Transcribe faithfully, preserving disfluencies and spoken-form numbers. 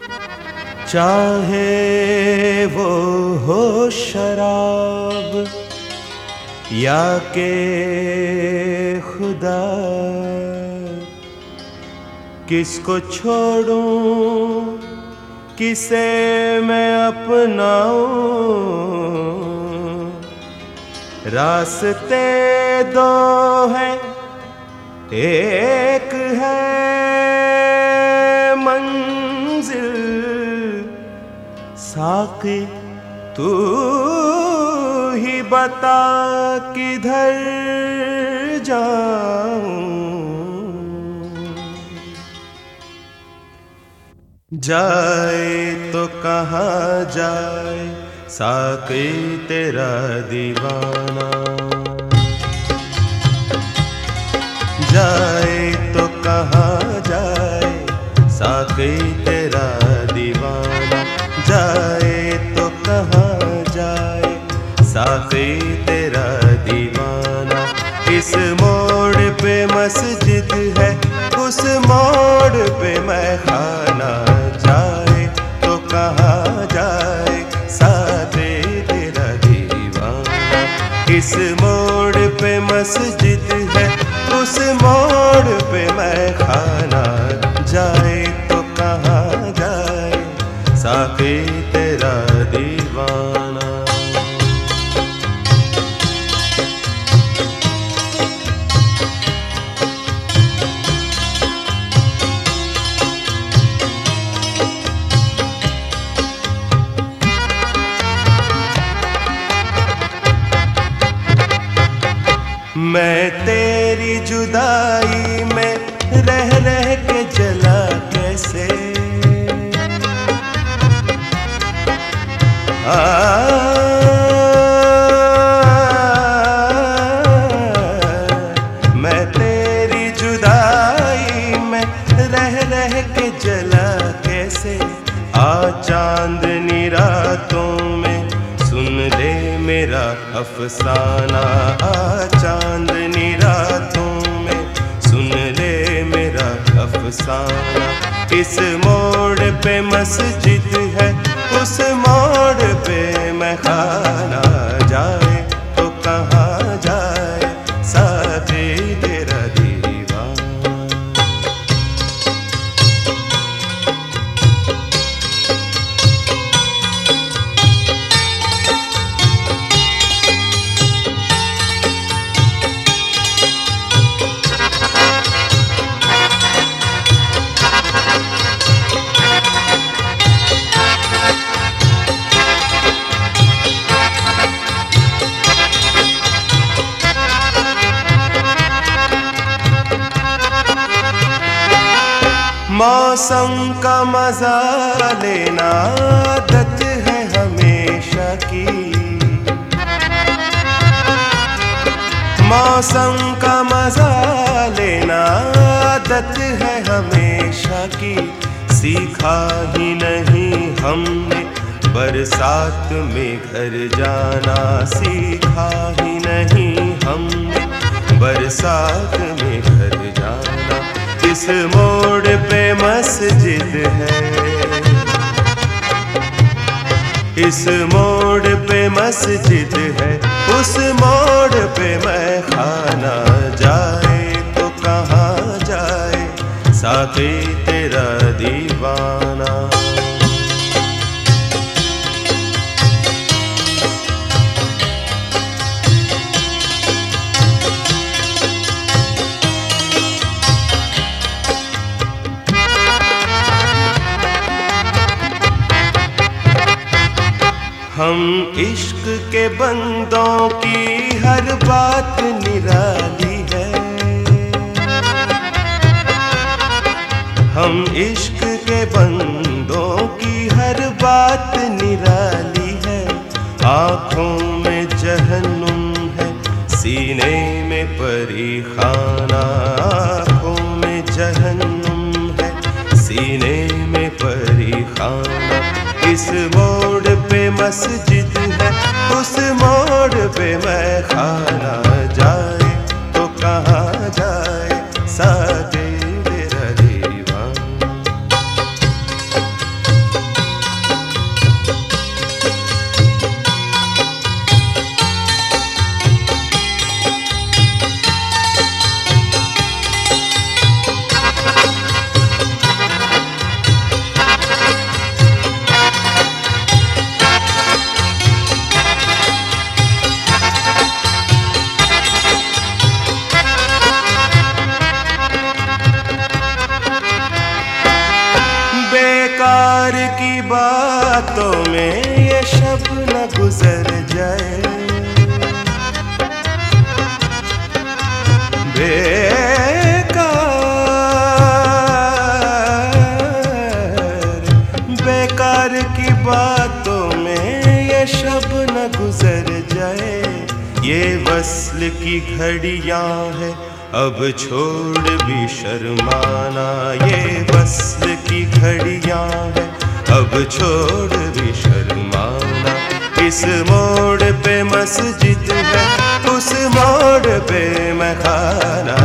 चाहे वो हो शराब या के खुदा, किसको छोड़ूं किसे मैं अपनाऊं। रास्ते दो हैं, एक है मंजिल। साक़ी तू ही बता किधर जाऊं। जाए तो कहाँ जाए साक़ी तेरा दीवाना। जाए तो कहाँ जाए साक़ी तेरा दीवाना। जाए तो कहाँ जाए साक़ी तेरा दीवाना। इस मोड़ पे मस्जिद है, उस मोड़ पे मैं खाना। जाए तो कहाँ जाए साक़ी तेरा दीवाना। इस मोड़ पे मस्जिद है, उस मोड़ पे मैं खाना। जाए तो कहाँ जाए साक़ी तेरा दीवाना। मैं तेरी जुदाई में रह रह के जला कैसे। आ, मैं तेरी जुदाई में रह रह के जला कैसे। आ चांदनी रातों में सुन ले मेरा अफसाना। आ चांदनी रातों में सुन ले मेरा अफसाना। इस मोड़ पे मस्जिद है, उस मोड़ पे मैं खाना। जाए तो कहाँ जाए साक़ी तेरा दीवाना। मौसम का मजा लेना आदत है हमेशा की। मौसम का मजा लेना आदत है हमेशा की। सीखा ही नहीं हमने बरसात में घर जाना। सीखा ही नहीं हमने बरसात में घर जाना। इस मोड़ पे मस्जिद है, इस मोड़ पे मस्जिद है, उस मोड़ पे मैं खाना। जाए तो कहाँ जाए साक़ी तेरा दीवाना। हम इश्क के बंदों की हर बात निराली है। हम इश्क के बंदों की हर बात निराली है। आँखों में जहन्नुम है, सीने में परी खाना। आँखों में जहन्नुम है, सीने में परी खाना। इस मोड़ पे मस्जिद है, उस मोड़ पे मैं खाना। जाए तो कहाँ जाए साक़ी तेरा दीवाना। बातों में ये शब न गुजर जाए। बेकार बेकार की बातों में ये शब न गुजर जाए। ये वस्ल की घड़ियां है अब छोड़ भी शर्माना। ये वस्ल की घड़ियां है अब छोड़ भी शर्माना। इस मोड़ पे मस्जिद है, उस मोड़ पे मैं खाना।